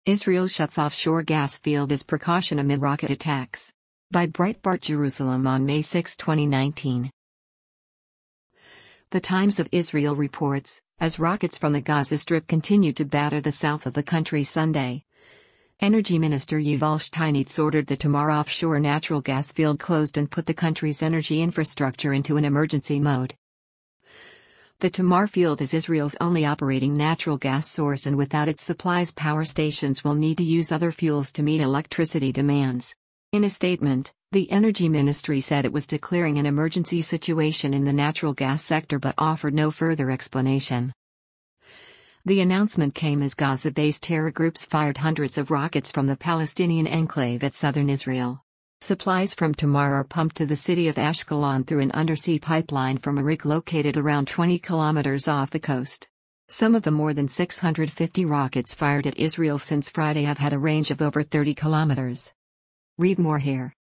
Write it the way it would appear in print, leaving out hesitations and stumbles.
Israel shuts offshore gas field as precaution amid rocket attacks. By Breitbart Jerusalem on May 6, 2019. The Times of Israel reports, as rockets from the Gaza Strip continued to batter the south of the country Sunday, Energy Minister Yuval Steinitz ordered the Tamar offshore natural gas field closed and put the country's energy infrastructure into an emergency mode. The Tamar field is Israel's only operating natural gas source, and without its supplies, power stations will need to use other fuels to meet electricity demands. In a statement, the Energy Ministry said it was declaring an emergency situation in the natural gas sector but offered no further explanation. The announcement came as Gaza-based terror groups fired hundreds of rockets from the Palestinian enclave at southern Israel. Supplies from Tamar are pumped to the city of Ashkelon through an undersea pipeline from a rig located around 20 kilometers off the coast. Some of the more than 650 rockets fired at Israel since Friday have had a range of over 30 kilometers. Read more here.